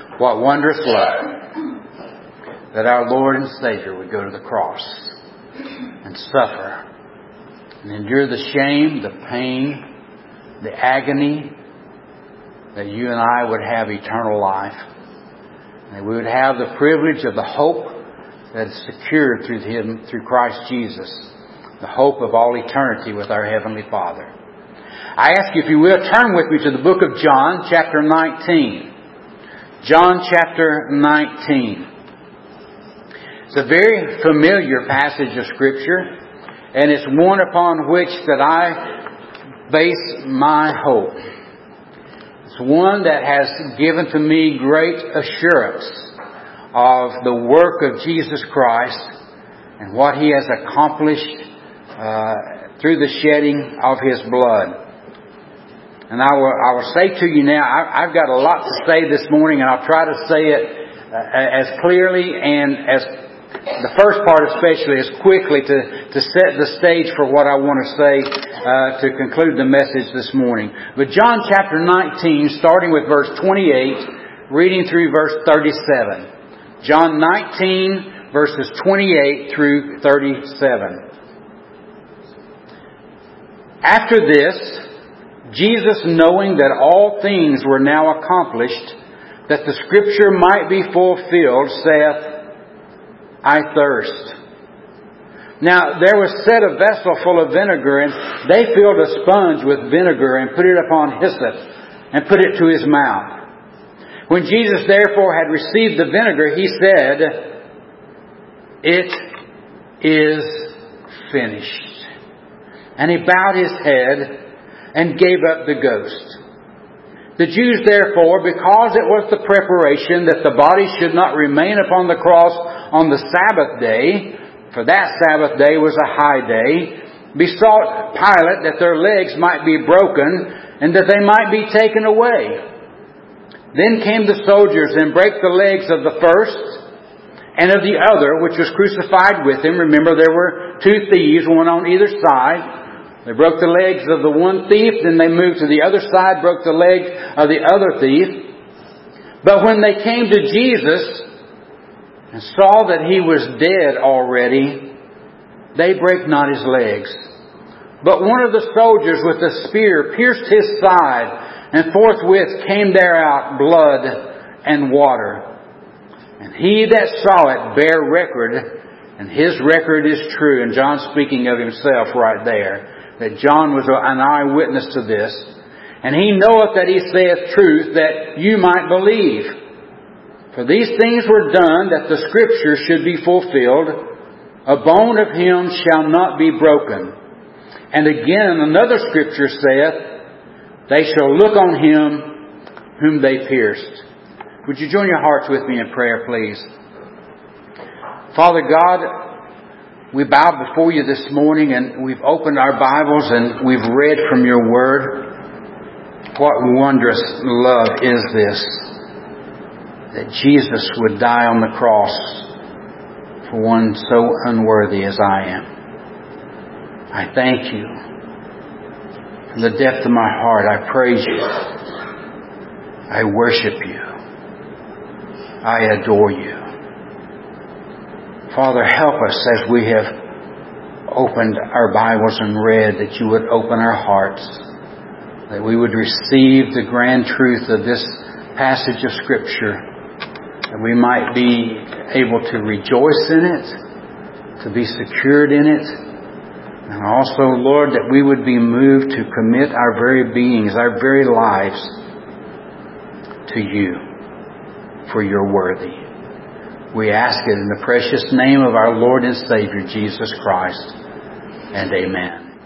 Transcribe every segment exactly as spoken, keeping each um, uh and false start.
What wondrous love that our Lord and Savior would go to the cross and suffer and endure the shame, the pain, the agony, that you and I would have eternal life. And that we would have the privilege of the hope that is secured through Him, through Christ Jesus. The hope of all eternity with our Heavenly Father. I ask you, if you will, turn with me to the book of John, chapter nineteen. John chapter nineteen. It's a very familiar passage of Scripture, and it's one upon which that I base my hope. It's one that has given to me great assurance of the work of Jesus Christ and what He has accomplished uh, through the shedding of His blood. And I will, I will say to you now, I, I've got a lot to say this morning, and I'll try to say it uh, as clearly and as the first part especially as quickly to, to set the stage for what I want to say uh, to conclude the message this morning. But John chapter nineteen, starting with verse twenty-eight, reading through verse thirty-seven. John nineteen, verses twenty-eight through thirty-seven. After this, Jesus, knowing that all things were now accomplished, that the Scripture might be fulfilled, saith, I thirst. Now there was set a vessel full of vinegar, and they filled a sponge with vinegar and put it upon hyssop and put it to His mouth. When Jesus therefore had received the vinegar, He said, It is finished. And He bowed His head and gave up the ghost. The Jews therefore, because it was the preparation that the body should not remain upon the cross on the Sabbath day, for that Sabbath day was a high day, besought Pilate that their legs might be broken and that they might be taken away. Then came the soldiers and brake the legs of the first and of the other, which was crucified with Him. Remember, there were two thieves, one on either side. They broke the legs of the one thief, then they moved to the other side, broke the leg of the other thief. But when they came to Jesus and saw that He was dead already, they brake not His legs. But one of the soldiers with a spear pierced His side, and forthwith came there out blood and water. And he that saw it bare record, and his record is true. And John speaking of himself right there, that John was an eyewitness to this. And he knoweth that he saith truth, that you might believe. For these things were done, that the Scripture should be fulfilled. A bone of him shall not be broken. And again another Scripture saith, they shall look on Him whom they pierced. Would you join your hearts with me in prayer, please? Father God, we bow before You this morning, and we've opened our Bibles and we've read from Your Word. What wondrous love is this, that Jesus would die on the cross for one so unworthy as I am. I thank You. From the depth of my heart, I praise You. I worship You. I adore You. Father, help us as we have opened our Bibles and read, that You would open our hearts, that we would receive the grand truth of this passage of Scripture, that we might be able to rejoice in it, to be secured in it, and also, Lord, that we would be moved to commit our very beings, our very lives to You, for You're worthy. We ask it in the precious name of our Lord and Savior, Jesus Christ. And amen.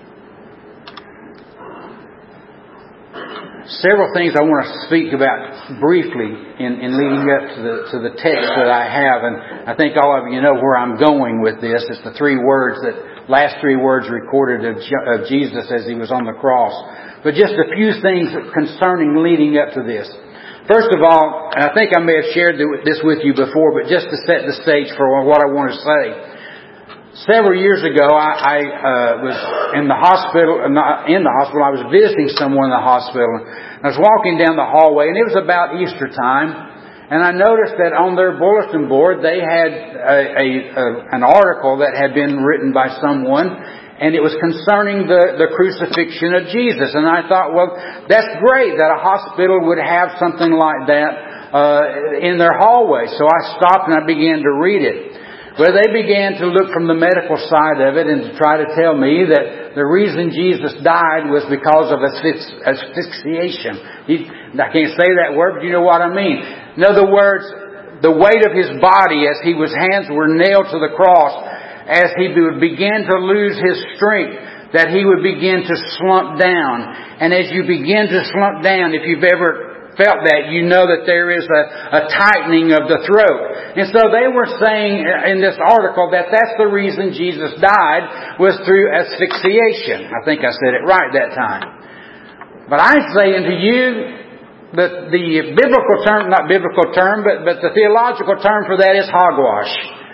Several things I want to speak about briefly in, in leading up to the, to the text that I have. And I think all of you know where I'm going with this. It's the three words that, last three words recorded of, of Jesus as He was on the cross. But just a few things concerning leading up to this. First of all, and I think I may have shared this with you before, but just to set the stage for what I want to say. Several years ago, I, I uh, was in the hospital, not in the hospital, I was visiting someone in the hospital. I was walking down the hallway, and it was about Easter time. And I noticed that on their bulletin board they had a, a, a an article that had been written by someone, and it was concerning the, the crucifixion of Jesus. And I thought, well, that's great that a hospital would have something like that uh, in their hallway. So I stopped and I began to read it. Well, they began to look from the medical side of it and to try to tell me that the reason Jesus died was because of asphyxiation. He, I can't say that word, but you know what I mean. In other words, the weight of His body as He was hands were nailed to the cross, as He would begin to lose His strength, that He would begin to slump down. And as you begin to slump down, if you've ever felt that, you know that there is a, a tightening of the throat. And so they were saying in this article that that's the reason Jesus died, was through asphyxiation. I think I said it right that time. But I say unto you that the biblical term, not biblical term, but, but the theological term for that is hogwash.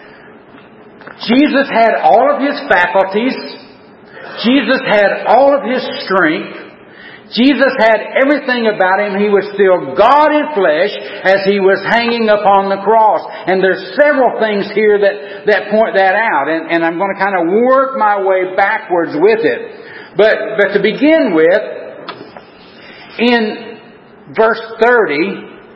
Jesus had all of His faculties. Jesus had all of His strength. Jesus had everything about Him. He was still God in flesh as He was hanging upon the cross. And there's several things here that, that point that out. And, and I'm going to kind of work my way backwards with it. But, but to begin with, in verse thirty,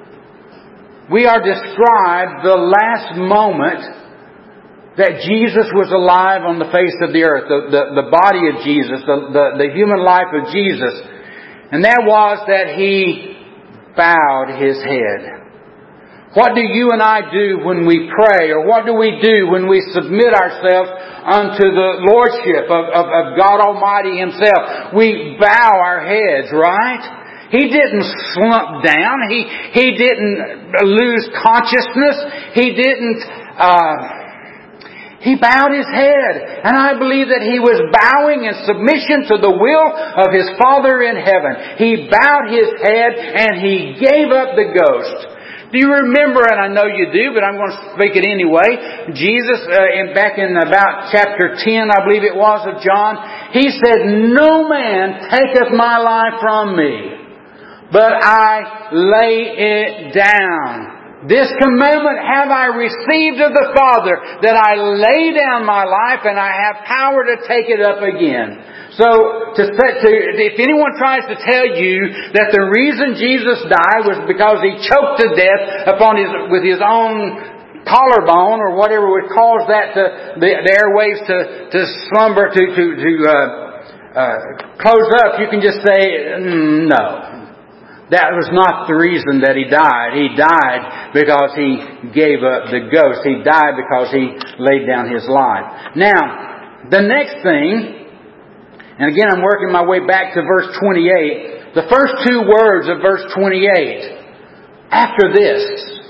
we are described the last moment that Jesus was alive on the face of the earth. The, the, the body of Jesus, the, the, the human life of Jesus. And that was that He bowed His head. What do you and I do when we pray? Or what do we do when we submit ourselves unto the Lordship of, of, of God Almighty Himself? We bow our heads, right? He didn't slump down. He, he didn't lose consciousness. He didn't... Uh, He bowed His head. And I believe that He was bowing in submission to the will of His Father in heaven. He bowed His head and He gave up the ghost. Do you remember, and I know you do, but I'm going to speak it anyway, Jesus, uh, in, back in about chapter ten, I believe it was, of John, He said, "No man taketh my life from me, but I lay it down. This commandment have I received of the Father, that I lay down my life and I have power to take it up again." So, to, to, if anyone tries to tell you that the reason Jesus died was because He choked to death upon his, with His own collarbone, or whatever would cause that to, the, the airwaves to, to slumber, to, to, to uh, uh, close up, you can just say, mm, no. That was not the reason that He died. He died because He gave up the ghost. He died because He laid down His life. Now, the next thing, and again I'm working my way back to verse twenty-eight. The first two words of verse twenty-eight. After this.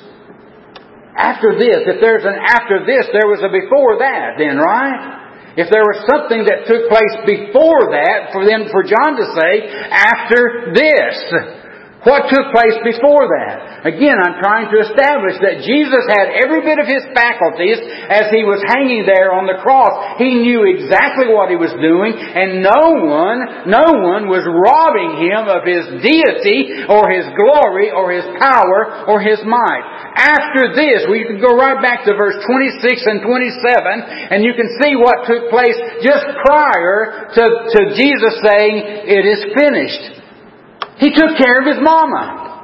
After this. If there's an after this, there was a before that then, right? If there was something that took place before that, for them, for John to say, after this. What took place before that? Again, I'm trying to establish that Jesus had every bit of His faculties as He was hanging there on the cross. He knew exactly what He was doing, and no one, no one was robbing Him of His deity or His glory or His power or His might. After this, we can go right back to verse twenty-six and twenty-seven, and you can see what took place just prior to, to Jesus saying, "It is finished." He took care of His mama.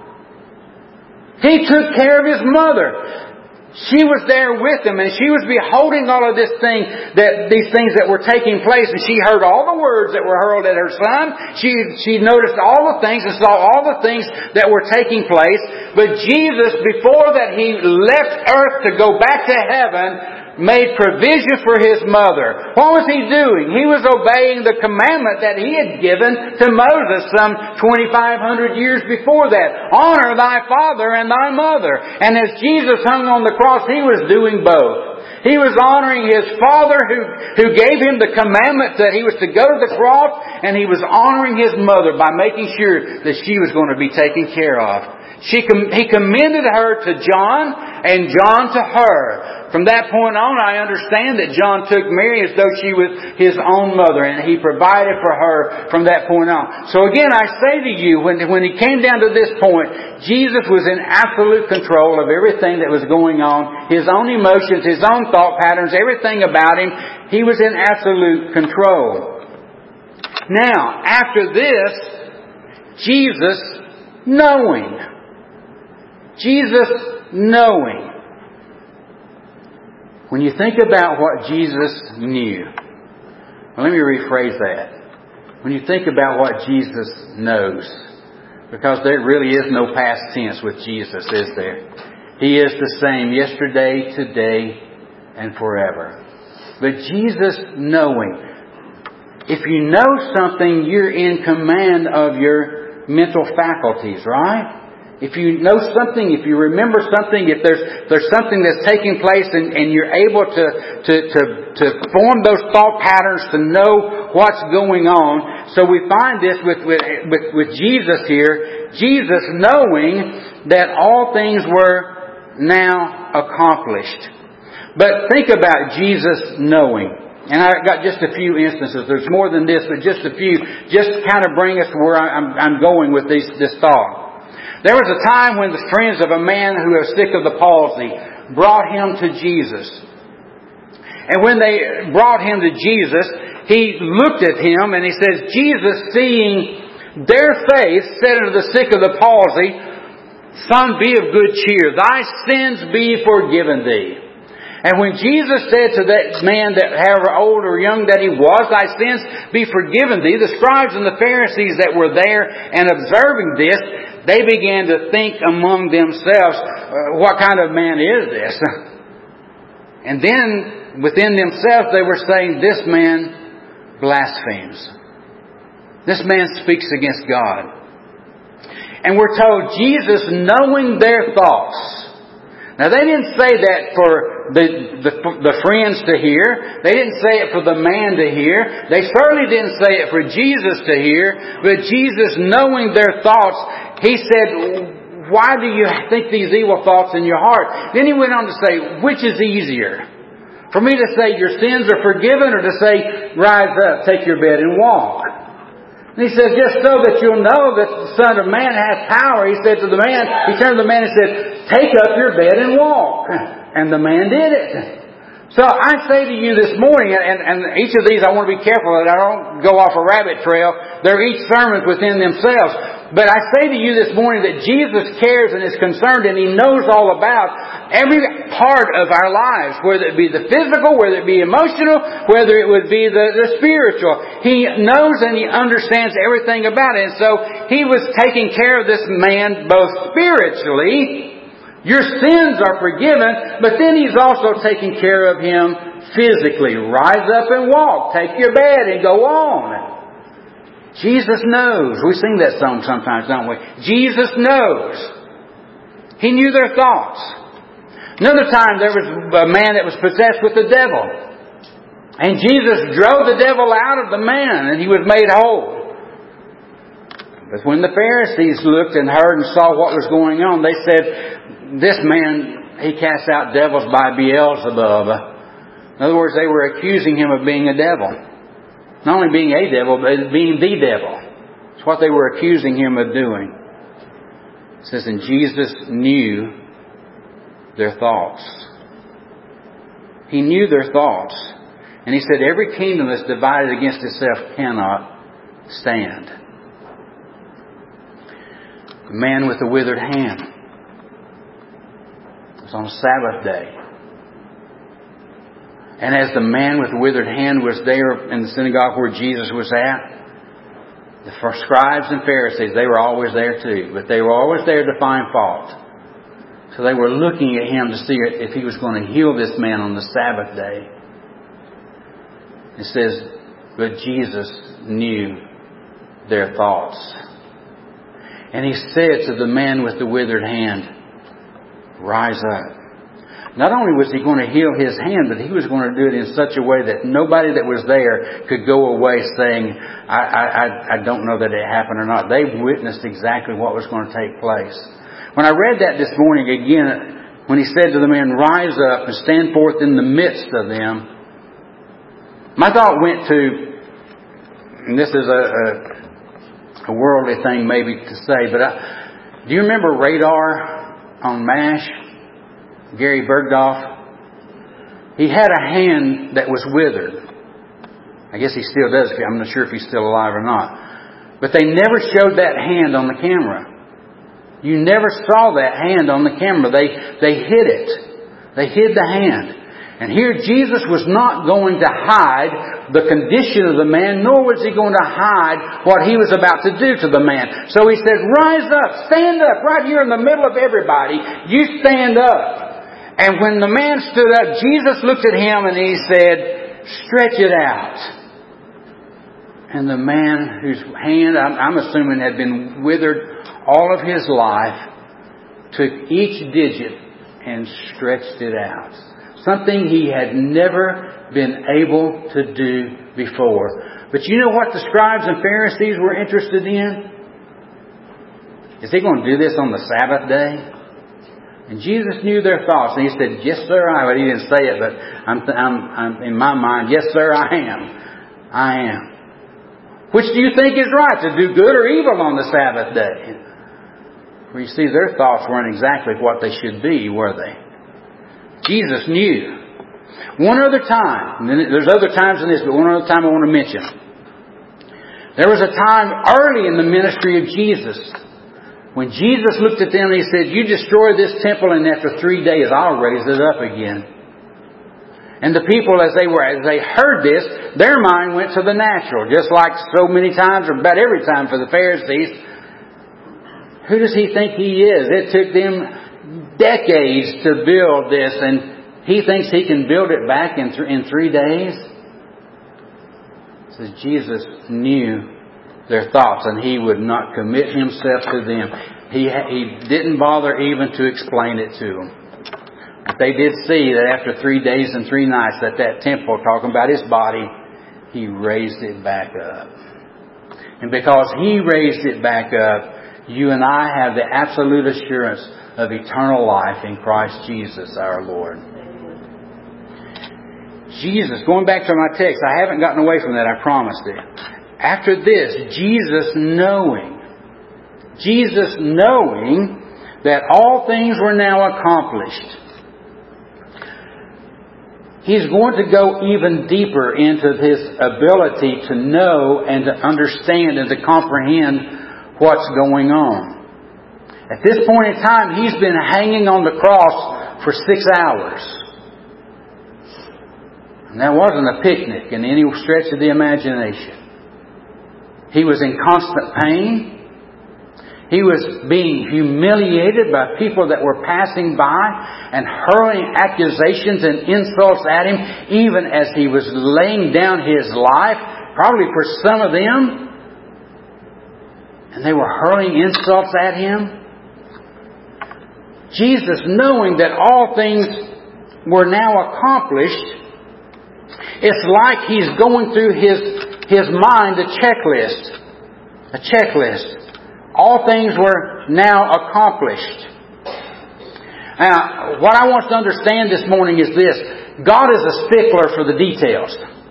He took care of His mother. She was there with Him, and she was beholding all of this thing, that these things that were taking place, and she heard all the words that were hurled at her son. She she noticed all the things and saw all the things that were taking place. But Jesus, before that He left earth to go back to heaven, made provision for His mother. What was He doing? He was obeying the commandment that He had given to Moses some twenty-five hundred years before that. Honor thy father and thy mother. And as Jesus hung on the cross, He was doing both. He was honoring His Father who, who gave Him the commandment that He was to go to the cross, and He was honoring His mother by making sure that she was going to be taken care of. She, he commended her to John and John to her. From that point on, I understand that John took Mary as though she was his own mother, and he provided for her from that point on. So again, I say to you, when, when he came down to this point, Jesus was in absolute control of everything that was going on. His own emotions, his own thought patterns, everything about him, he was in absolute control. Now, after this, Jesus knowing. Jesus knowing. When you think about what Jesus knew, well, let me rephrase that. When you think about what Jesus knows, because there really is no past tense with Jesus, is there? He is the same yesterday, today, and forever. But Jesus knowing. If you know something, you're in command of your mental faculties, right? If you know something, if you remember something, if there's there's something that's taking place and, and you're able to, to, to, to form those thought patterns to know what's going on. So we find this with, with, with, with Jesus here. Jesus knowing that all things were now accomplished. But think about Jesus knowing. And I've got just a few instances. There's more than this, but just a few. Just to kind of bring us to where I'm, I'm going with these, this thought. There was a time when the friends of a man who was sick of the palsy brought him to Jesus. And when they brought him to Jesus, he looked at him and he says, Jesus, seeing their faith, said unto the sick of the palsy, Son, be of good cheer. Thy sins be forgiven thee. And when Jesus said to that man, that however old or young that he was, thy sins be forgiven thee, the scribes and the Pharisees that were there and observing this, they began to think among themselves, uh, what kind of man is this? And then within themselves they were saying, this man blasphemes. This man speaks against God. And we're told Jesus knowing their thoughts. Now they didn't say that for the, the, the friends to hear. They didn't say it for the man to hear. They certainly didn't say it for Jesus to hear. But Jesus knowing their thoughts, He said, why do you think these evil thoughts in your heart? Then He went on to say, which is easier? For me to say your sins are forgiven, or to say, rise up, take your bed and walk? And He said, just so that you'll know that the Son of Man has power. He said to the man, He turned to the man and said, take up your bed and walk. And the man did it. So I say to you this morning, and, and each of these I want to be careful that I don't go off a rabbit trail. They're each sermons within themselves. But I say to you this morning that Jesus cares and is concerned, and He knows all about every part of our lives, whether it be the physical, whether it be emotional, whether it would be the, the spiritual. He knows and He understands everything about it. And so He was taking care of this man both spiritually. Your sins are forgiven, but then He's also taking care of him physically. Rise up and walk. Take your bed and go on. Jesus knows. We sing that song sometimes, don't we? Jesus knows. He knew their thoughts. Another time there was a man that was possessed with the devil. And Jesus drove the devil out of the man and he was made whole. But when the Pharisees looked and heard and saw what was going on, they said, this man, he casts out devils by Beelzebub. In other words, they were accusing him of being a devil. Not only being a devil, but being the devil. It's what they were accusing him of doing. It says, and Jesus knew their thoughts. He knew their thoughts. And He said, every kingdom that's divided against itself cannot stand. The man with the withered hand. It was on a Sabbath day. And as the man with the withered hand was there in the synagogue where Jesus was at, the scribes and Pharisees, they were always there too. But they were always there to find fault. So they were looking at Him to see if He was going to heal this man on the Sabbath day. It says, but Jesus knew their thoughts. And He said to the man with the withered hand, rise up. Not only was He going to heal his hand, but He was going to do it in such a way that nobody that was there could go away saying, I, I, I don't know that it happened or not. They witnessed exactly what was going to take place. When I read that this morning again, when He said to the man, rise up and stand forth in the midst of them, my thought went to, and this is a, a, a worldly thing maybe to say, but I, do you remember Radar on MASH? Gary Bergdorf? He had a hand that was withered. I guess he still does. I'm not sure if he's still alive or not. But they never showed that hand on the camera. You never saw that hand on the camera. They, they hid it. They hid the hand. And here Jesus was not going to hide the condition of the man, nor was He going to hide what He was about to do to the man. So He said, rise up, stand up, right here in the middle of everybody. You stand up. And when the man stood up, Jesus looked at him and He said, stretch it out. And the man whose hand, I'm, I'm assuming, had been withered all of his life, took each digit and stretched it out. Something he had never been able to do before. But you know what the scribes and Pharisees were interested in? Is He going to do this on the Sabbath day? And Jesus knew their thoughts. And He said, yes, sir, I am. But He didn't say it, but I'm, I'm, I'm in my mind, yes, sir, I am. I am. Which do you think is right, to do good or evil on the Sabbath day? For you see, their thoughts weren't exactly what they should be, were they? Jesus knew. One other time, and there's other times in this, but one other time I want to mention. There was a time early in the ministry of Jesus when Jesus looked at them and He said, you destroy this temple and after three days I'll raise it up again. And the people, as they were, as they heard this, their mind went to the natural, just like so many times, or about every time for the Pharisees. Who does He think He is? It took them decades to build this, and He thinks He can build it back in th- in three days. So Jesus knew their thoughts, and He would not commit Himself to them. He He didn't bother even to explain it to them. But they did see that after three days and three nights that that temple, talking about His body, He raised it back up. And because He raised it back up, you and I have the absolute assurance of eternal life in Christ Jesus our Lord. Jesus, going back to my text, I haven't gotten away from that, I promised it. After this, Jesus knowing, Jesus knowing that all things were now accomplished, He's going to go even deeper into His ability to know and to understand and to comprehend what's going on. At this point in time, He's been hanging on the cross for six hours. And that wasn't a picnic in any stretch of the imagination. He was in constant pain. He was being humiliated by people that were passing by and hurling accusations and insults at Him, even as He was laying down His life, probably for some of them. And they were hurling insults at Him. Jesus, knowing that all things were now accomplished, it's like He's going through His, his mind a checklist. A checklist. All things were now accomplished. Now, what I want us to understand this morning is this. God is a stickler for the details.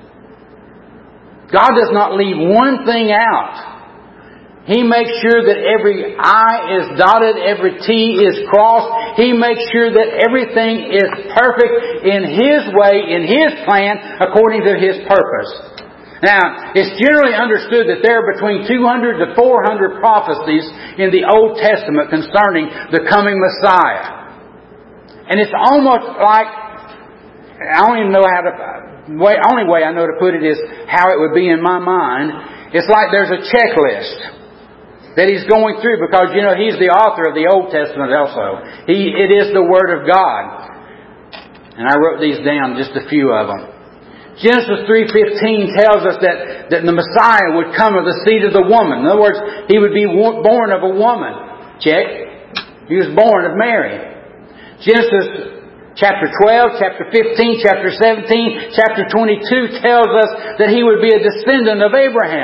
God does not leave one thing out. He makes sure that every I is dotted, every T is crossed. He makes sure that everything is perfect in His way, in His plan, according to His purpose. Now, it's generally understood that there are between two hundred to four hundred prophecies in the Old Testament concerning the coming Messiah. And it's almost like, I don't even know how to, way, only way I know to put it is how it would be in my mind. It's like there's a checklist that He's going through because, you know, He's the author of the Old Testament also. He, it is the Word of God. And I wrote these down, just a few of them. Genesis three fifteen tells us that, that the Messiah would come of the seed of the woman. In other words, He would be born of a woman. Check. He was born of Mary. Genesis chapter twelve, chapter fifteen, chapter seventeen, chapter twenty-two tells us that He would be a descendant of Abraham.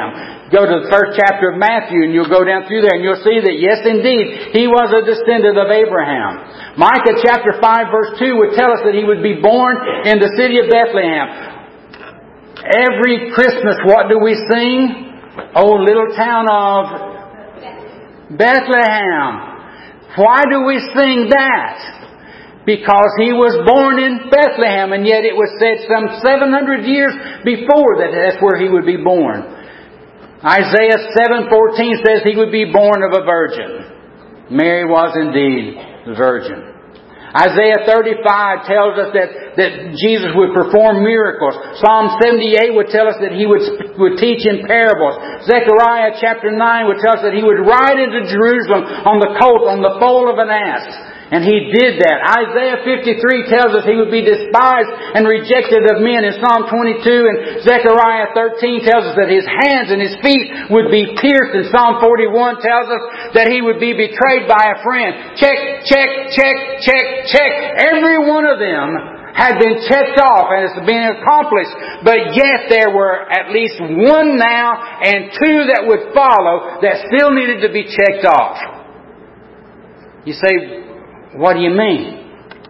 Go to the first chapter of Matthew and you'll go down through there and you'll see that yes indeed, he was a descendant of Abraham. Micah chapter five verse two would tell us that he would be born in the city of Bethlehem. Every Christmas, what do we sing? Oh, little town of Bethlehem. Why do we sing that? Because he was born in Bethlehem, and yet it was said some seven hundred years before that that's where he would be born. Isaiah seven fourteen says he would be born of a virgin. Mary was indeed the virgin. Isaiah thirty-five tells us that, that Jesus would perform miracles. Psalm seventy-eight would tell us that He would, would teach in parables. Zechariah chapter nine would tell us that He would ride into Jerusalem on the colt, on the foal of an ass. And He did that. Isaiah fifty-three tells us He would be despised and rejected of men in Psalm twenty-two. And Zechariah thirteen tells us that His hands and His feet would be pierced. And Psalm forty-one tells us that He would be betrayed by a friend. Check, check, check, check, check. Every one of them had been checked off and it's been accomplished. But yet there were at least one now and two that would follow that still needed to be checked off. You say, what do you mean?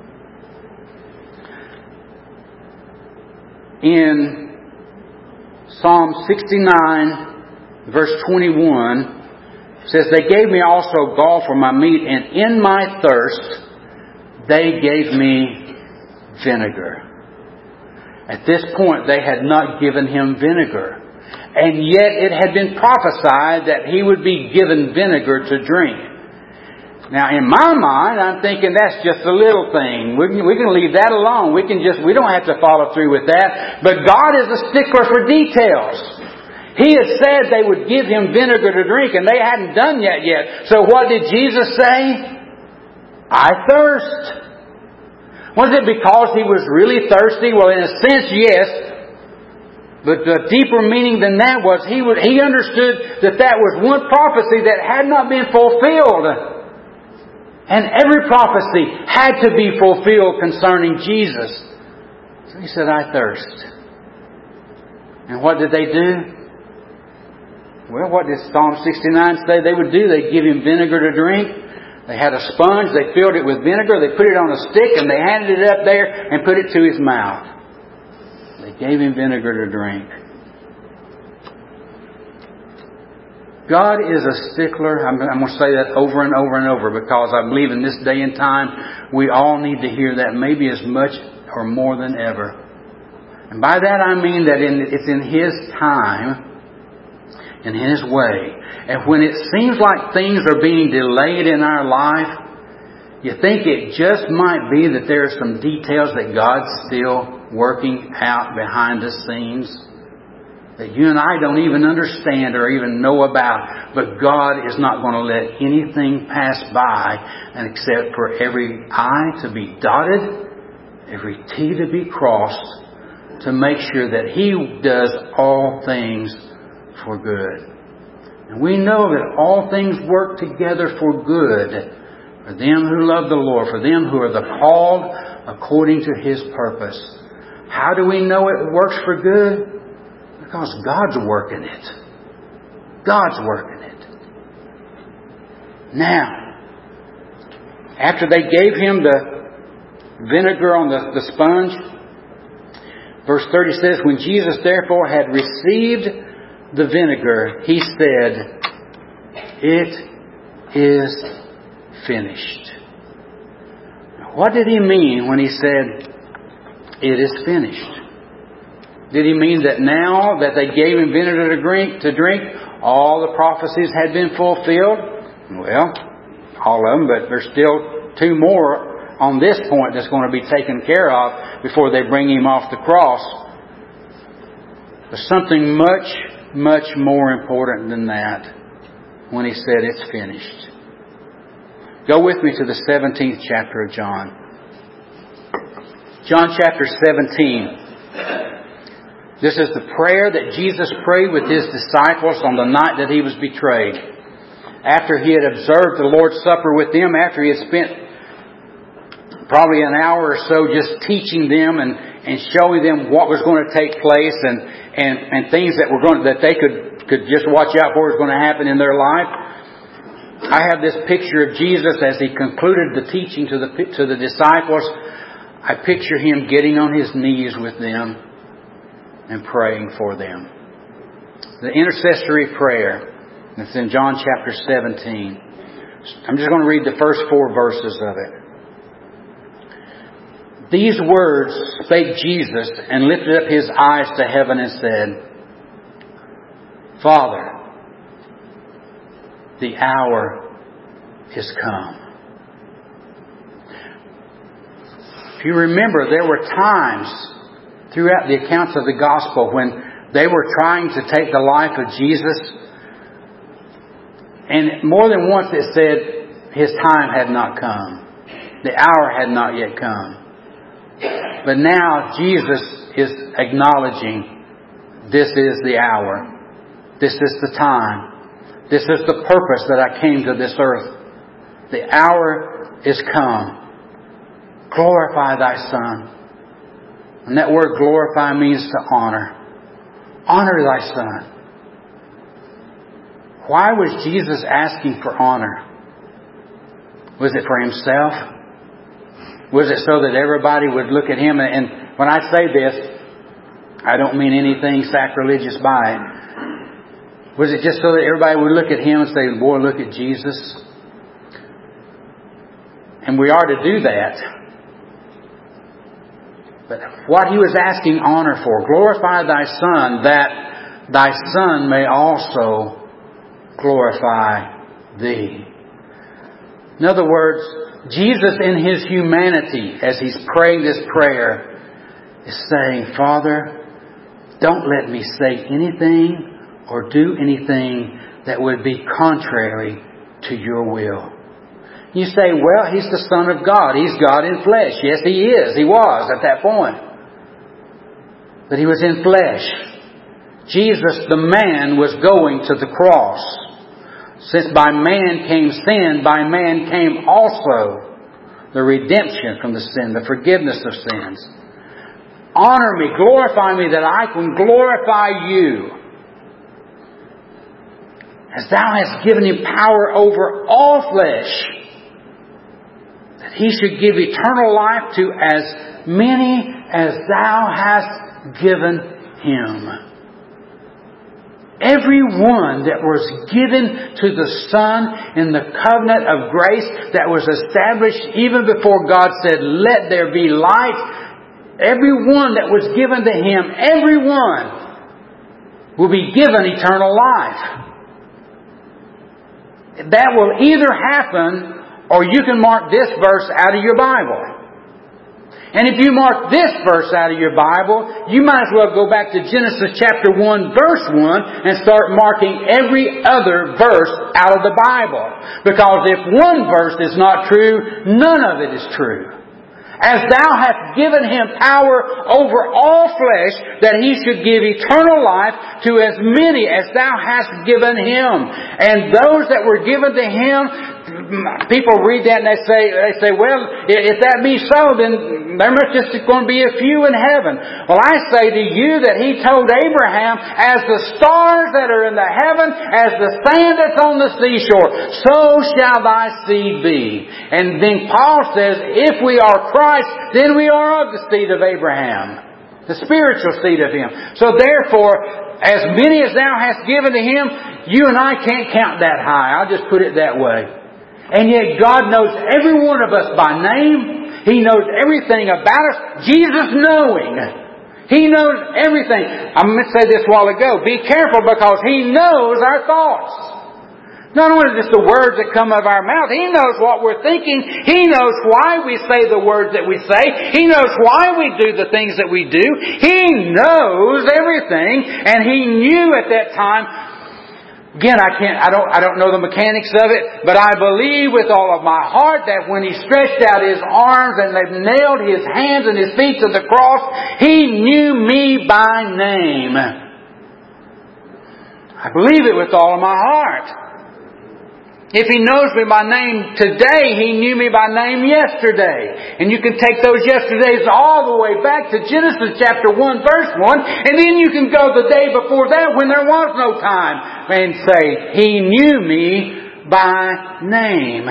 In Psalm sixty-nine, verse twenty-one, it says, they gave me also gall for my meat, and in my thirst they gave me vinegar. At this point, they had not given Him vinegar. And yet it had been prophesied that He would be given vinegar to drink. Now, in my mind, I'm thinking that's just a little thing. We can, we can leave that alone. We can just, we don't have to follow through with that. But God is a stickler for details. He had said they would give Him vinegar to drink, and they hadn't done that yet. So what did Jesus say? I thirst. Was it because He was really thirsty? Well, in a sense, yes. But the deeper meaning than that was He would, He understood that that was one prophecy that had not been fulfilled. And every prophecy had to be fulfilled concerning Jesus. So He said, I thirst. And what did they do? Well, what did Psalm sixty-nine say they would do? They'd give Him vinegar to drink. They had a sponge. They filled it with vinegar. They put it on a stick and they handed it up there and put it to His mouth. They gave Him vinegar to drink. God is a stickler. I'm, I'm going to say that over and over and over because I believe in this day and time we all need to hear that maybe as much or more than ever. And by that I mean that in, it's in His time, in His way. And when it seems like things are being delayed in our life, you think it just might be that there are some details that God's still working out behind the scenes that you and I don't even understand or even know about. But God is not going to let anything pass by and except for every I to be dotted, every T to be crossed, to make sure that He does all things for good. And we know that all things work together for good for them who love the Lord, for them who are the called according to His purpose. How do we know it works for good? Because God's working it. God's working it. Now, after they gave Him the vinegar on the, the sponge, verse thirty says, when Jesus therefore had received the vinegar, He said, it is finished. Now, what did He mean when He said, it is finished? Did He mean that now that they gave Him vinegar to drink, to drink, all the prophecies had been fulfilled? Well, all of them, but there's still two more on this point that's going to be taken care of before they bring Him off the cross. There's something much, much more important than that when He said it's finished. Go with me to the seventeenth chapter of John. John chapter seventeen. This is the prayer that Jesus prayed with His disciples on the night that He was betrayed. After He had observed the Lord's Supper with them, after He had spent probably an hour or so just teaching them and, and showing them what was going to take place and, and, and things that were going that they could could just watch out for what's going to happen in their life. I have this picture of Jesus as He concluded the teaching to the to the disciples. I picture Him getting on His knees with them and praying for them. The intercessory prayer. It's in John chapter seventeen. I'm just going to read the first four verses of it. These words spake Jesus and lifted up His eyes to heaven and said, Father, the hour is come. If you remember, there were times throughout the accounts of the gospel when they were trying to take the life of Jesus. And more than once it said His time had not come. The hour had not yet come. But now Jesus is acknowledging this is the hour. This is the time. This is the purpose that I came to this earth. The hour is come. Glorify Thy Son. And that word glorify means to honor. Honor Thy Son. Why was Jesus asking for honor? Was it for Himself? Was it so that everybody would look at Him? And when I say this, I don't mean anything sacrilegious by it. Was it just so that everybody would look at Him and say, boy, look at Jesus? And we are to do that. But what He was asking honor for, glorify Thy Son, that Thy Son may also glorify Thee. In other words, Jesus in His humanity, as He's praying this prayer, is saying, Father, don't let me say anything or do anything that would be contrary to Your will. You say, well, He's the Son of God. He's God in flesh. Yes, He is. He was at that point. But He was in flesh. Jesus, the man, was going to the cross. Since by man came sin, by man came also the redemption from the sin, the forgiveness of sins. Honor me, glorify me, that I can glorify You. As Thou hast given Him power over all flesh, that He should give eternal life to as many as Thou hast given Him. Every one that was given to the Son in the covenant of grace that was established even before God said, let there be light. Every one that was given to Him, every one will be given eternal life. That will either happen or you can mark this verse out of your Bible. And if you mark this verse out of your Bible, you might as well go back to Genesis chapter one, verse one, and start marking every other verse out of the Bible. Because if one verse is not true, none of it is true. As Thou hast given Him power over all flesh, that He should give eternal life to as many as Thou hast given Him. And those that were given to Him, people read that and they say, they say, well, if that be so, then there must just going to be a few in heaven. Well, I say to you that He told Abraham, as the stars that are in the heaven, as the sand that's on the seashore, so shall thy seed be. And then Paul says, if we are Christ, then we are of the seed of Abraham, the spiritual seed of Him. So therefore, as many as Thou hast given to Him, you and I can't count that high. I'll just put it that way. And yet God knows every one of us by name. He knows everything about us. Jesus knowing. He knows everything. I'm going to say this a while ago. Be careful, because He knows our thoughts. Not only just the words that come out of our mouth. He knows what we're thinking. He knows why we say the words that we say. He knows why we do the things that we do. He knows everything. And He knew at that time. Again, I can't, I don't, I don't know the mechanics of it, but I believe with all of my heart that when He stretched out His arms and they've nailed His hands and His feet to the cross, He knew me by name. I believe it with all of my heart. If He knows me by name today, He knew me by name yesterday. And you can take those yesterdays all the way back to Genesis chapter one, verse one, and then you can go the day before that when there was no time and say, He knew me by name.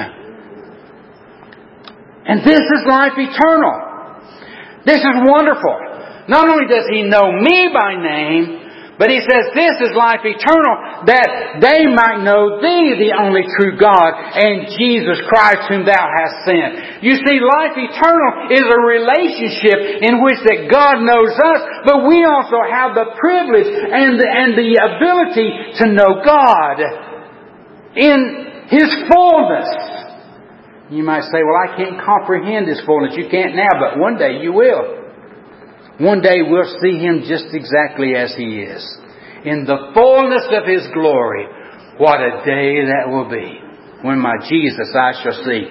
And this is life eternal. This is wonderful. Not only does He know me by name, but He says this is life eternal, that they might know Thee, the only true God, and Jesus Christ whom Thou hast sent. You see, life eternal is a relationship in which that God knows us, but we also have the privilege and the, and the ability to know God in His fullness. You might say, well, I can't comprehend His fullness. You can't now, but one day you will. One day we'll see Him just exactly as He is. In the fullness of His glory. What a day that will be. When my Jesus I shall see.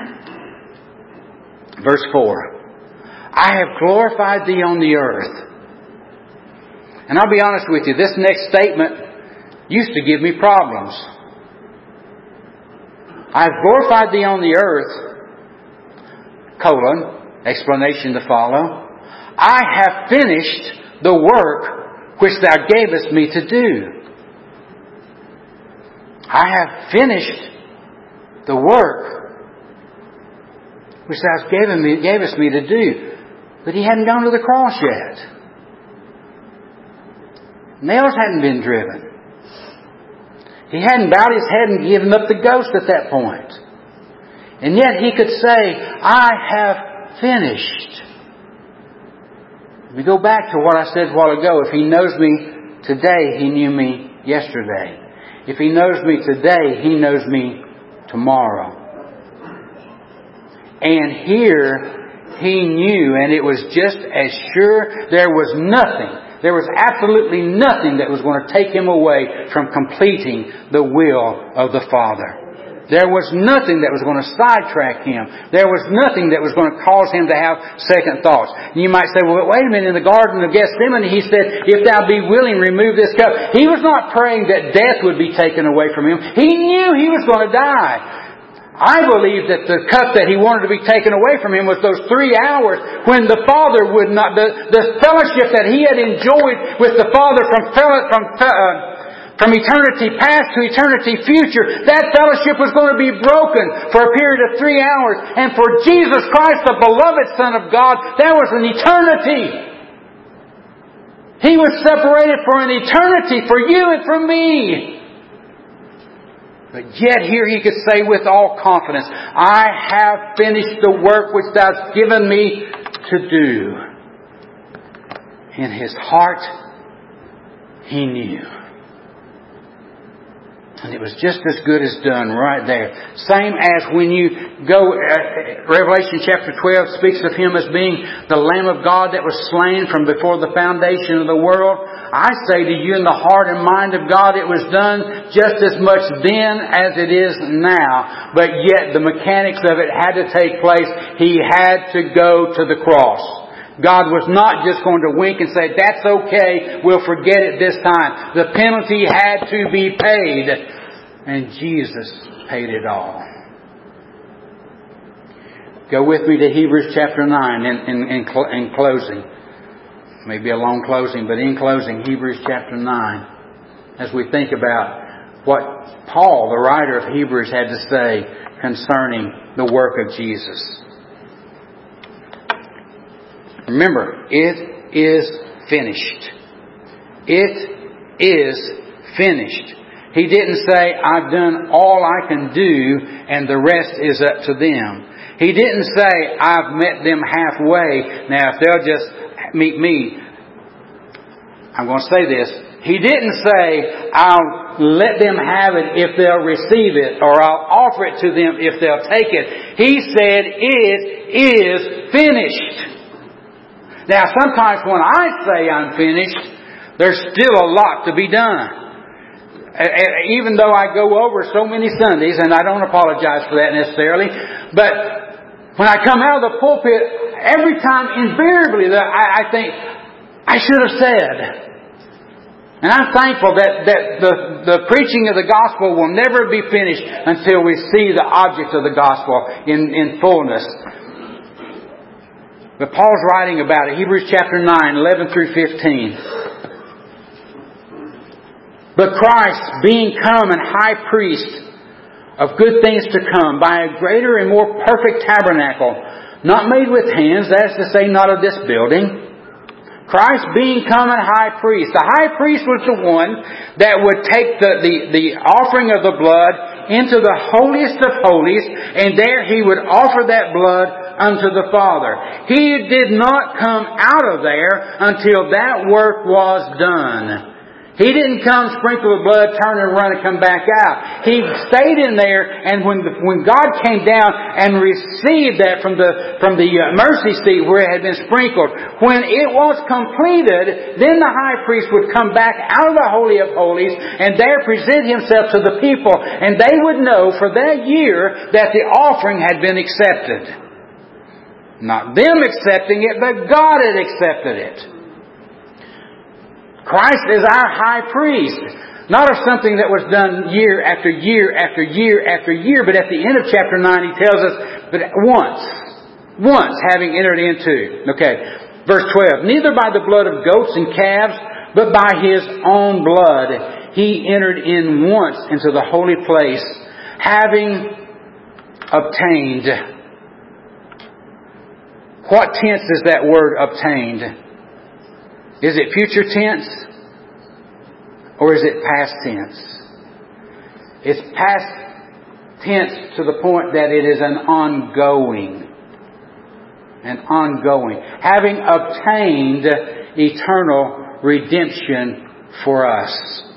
Verse four. I have glorified Thee on the earth. And I'll be honest with you, this next statement used to give me problems. I have glorified Thee on the earth, colon, explanation to follow. I have finished the work which Thou gavest me to do. I have finished the work which Thou gavest me, gavest me to do. But He hadn't gone to the cross yet. Nails hadn't been driven. He hadn't bowed His head and given up the ghost at that point. And yet He could say, I have finished. We go back to what I said a while ago. If He knows me today, He knew me yesterday. If He knows me today, He knows me tomorrow. And here He knew, and it was just as sure. There was nothing, there was absolutely nothing that was going to take Him away from completing the will of the Father. There was nothing that was going to sidetrack Him. There was nothing that was going to cause Him to have second thoughts. And you might say, well, wait a minute, in the Garden of Gethsemane, He said, if Thou be willing, remove this cup. He was not praying that death would be taken away from Him. He knew He was going to die. I believe that the cup that He wanted to be taken away from Him was those three hours when the Father would not, the, the fellowship that He had enjoyed with the Father from, from, uh, From eternity past to eternity future, that fellowship was going to be broken for a period of three hours. And for Jesus Christ, the beloved Son of God, that was an eternity. He was separated for an eternity for you and for me. But yet here He could say with all confidence, I have finished the work which Thou hast given me to do. In His heart, He knew. And it was just as good as done right there. Same as when you go, uh, Revelation chapter twelve speaks of Him as being the Lamb of God that was slain from before the foundation of the world. I say to you, in the heart and mind of God, it was done just as much then as it is now. But yet the mechanics of it had to take place. He had to go to the cross. God was not just going to wink and say, that's okay, we'll forget it this time. The penalty had to be paid. And Jesus paid it all. Go with me to Hebrews chapter nine in, in, in, in closing. Maybe a long closing, but in closing, Hebrews chapter nine. As we think about what Paul, the writer of Hebrews, had to say concerning the work of Jesus. Remember, it is finished. It is finished. He didn't say, I've done all I can do and the rest is up to them. He didn't say, I've met them halfway. Now, if they'll just meet me, I'm going to say this. He didn't say, I'll let them have it if they'll receive it, or I'll offer it to them if they'll take it. He said, it is finished. Now, sometimes when I say I'm finished, there's still a lot to be done. Even though I go over so many Sundays, and I don't apologize for that necessarily, but when I come out of the pulpit, every time, invariably, I think, I should have said. And I'm thankful that, that the, the preaching of the gospel will never be finished until we see the object of the gospel in, in fullness. But Paul's writing about it. Hebrews chapter nine, eleven through fifteen. But Christ, being come and high priest of good things to come, by a greater and more perfect tabernacle, not made with hands, that is to say, not of this building. Christ being come and high priest. The high priest was the one that would take the, the, the offering of the blood into the holiest of holies, and there he would offer that blood unto the Father. He did not come out of there until that work was done. He didn't come, sprinkle the blood, turn and run and come back out. He stayed in there, and when the, when God came down and received that from the from the uh, mercy seat where it had been sprinkled, when it was completed, then the high priest would come back out of the Holy of Holies and there present himself to the people, and they would know for that year that the offering had been accepted. Not them accepting it, but God had accepted it. Christ is our high priest. Not of something that was done year after year after year after year, but at the end of chapter nine he tells us that once, once having entered into, okay, verse twelve, neither by the blood of goats and calves, but by His own blood, He entered in once into the holy place, having obtained. What tense is that word obtained? Is it future tense? Or is it past tense? It's past tense to the point that it is an ongoing. An ongoing. Having obtained eternal redemption for us.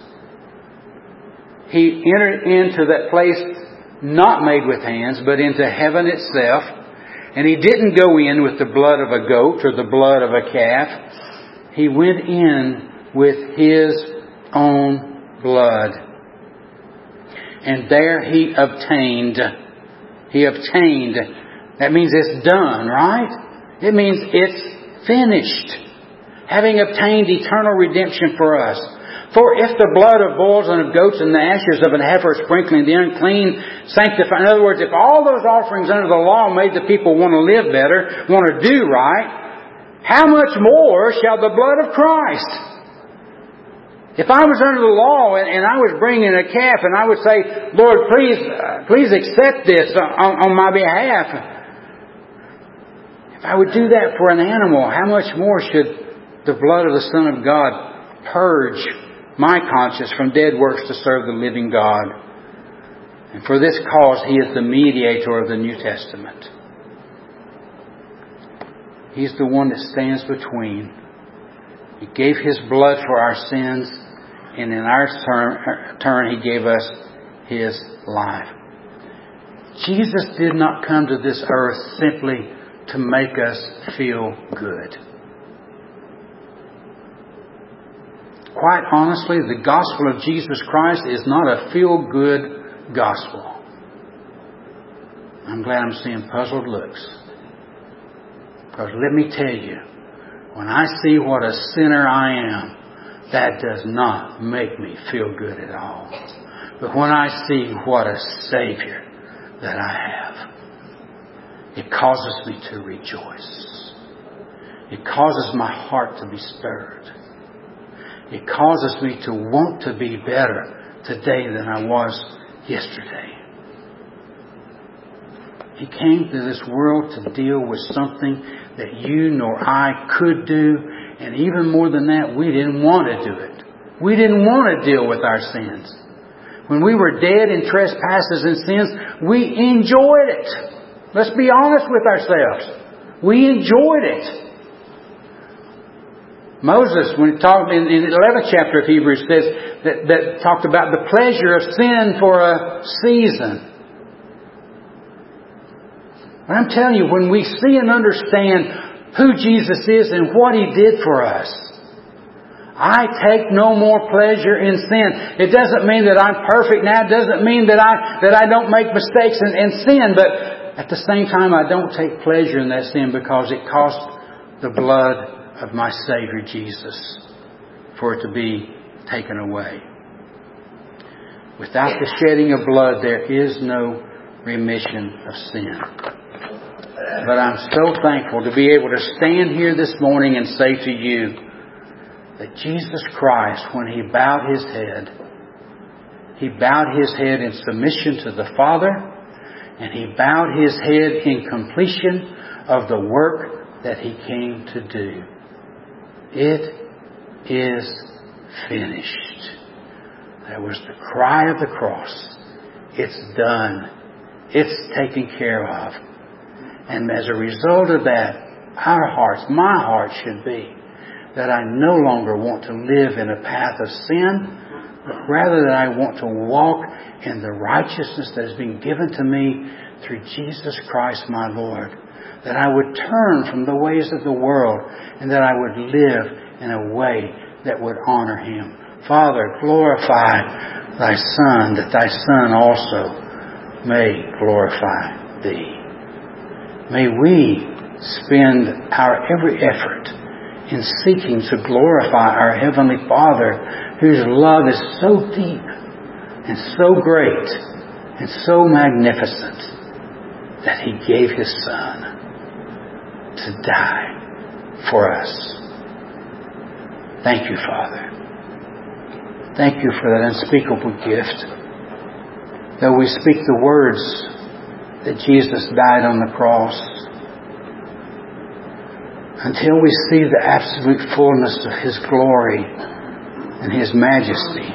He entered into that place not made with hands, but into heaven itself. And He didn't go in with the blood of a goat or the blood of a calf. He went in with His own blood. And there He obtained. He obtained. That means it's done, right? It means it's finished. Having obtained eternal redemption for us. For if the blood of bulls and of goats and the ashes of an heifer sprinkling the unclean sanctify. In other words, if all those offerings under the law made the people want to live better, want to do right, how much more shall the blood of Christ? If I was under the law and, and I was bringing a calf and I would say, Lord, please, uh, please accept this on, on my behalf. If I would do that for an animal, how much more should the blood of the Son of God purge my conscience from dead works to serve the living God? And for this cause He is the mediator of the New Testament. He's the one that stands between. He gave His blood for our sins, and in our turn, turn He gave us His life. Jesus did not come to this earth simply to make us feel good. Quite honestly, the gospel of Jesus Christ is not a feel-good gospel. I'm glad I'm seeing puzzled looks. Because let me tell you, when I see what a sinner I am, that does not make me feel good at all. But when I see what a Savior that I have, it causes me to rejoice. It causes my heart to be stirred. It causes me to want to be better today than I was yesterday. He came to this world to deal with something that you nor I could do. And even more than that, we didn't want to do it. We didn't want to deal with our sins. When we were dead in trespasses and sins, we enjoyed it. Let's be honest with ourselves. We enjoyed it. Moses, when he talked in, in the eleventh chapter of Hebrews, says that, that talked about the pleasure of sin for a season. But I'm telling you, when we see and understand who Jesus is and what He did for us, I take no more pleasure in sin. It doesn't mean that I'm perfect now. It doesn't mean that I that I don't make mistakes and, and sin. But at the same time, I don't take pleasure in that sin because it cost the blood of my Savior Jesus for it to be taken away. Without the shedding of blood, there is no remission of sin. But I'm so thankful to be able to stand here this morning and say to you that Jesus Christ, when He bowed His head, He bowed His head in submission to the Father, and He bowed His head in completion of the work that He came to do. It is finished. That was the cry of the cross. It's done. It's taken care of. And as a result of that, our hearts, my heart should be that I no longer want to live in a path of sin, but rather that I want to walk in the righteousness that has been given to me through Jesus Christ my Lord. That I would turn from the ways of the world and that I would live in a way that would honor Him. Father, glorify Thy Son, that Thy Son also may glorify Thee. May we spend our every effort in seeking to glorify our Heavenly Father, whose love is so deep and so great and so magnificent that He gave His Son to die for us. Thank you, Father. Thank you for that unspeakable gift. Though we speak the words that Jesus died on the cross, until we see the absolute fullness of His glory and His majesty,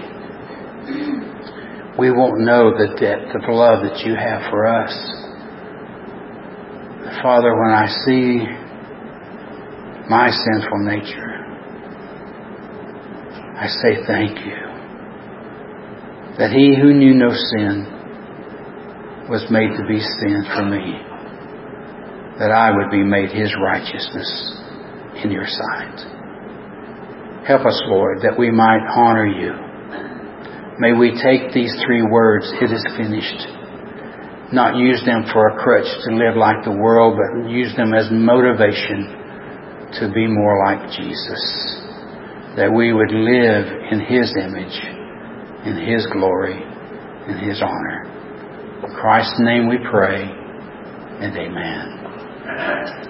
we won't know the depth of love that You have for us. Father, when I see my sinful nature, I say thank You that He who knew no sin was made to be sin for me, that I would be made His righteousness in Your sight. Help us, Lord, that we might honor You. May we take these three words, it is finished, not use them for a crutch to live like the world, but use them as motivation to be more like Jesus. That we would live in His image, in His glory, in His honor. In Christ's name we pray, and amen.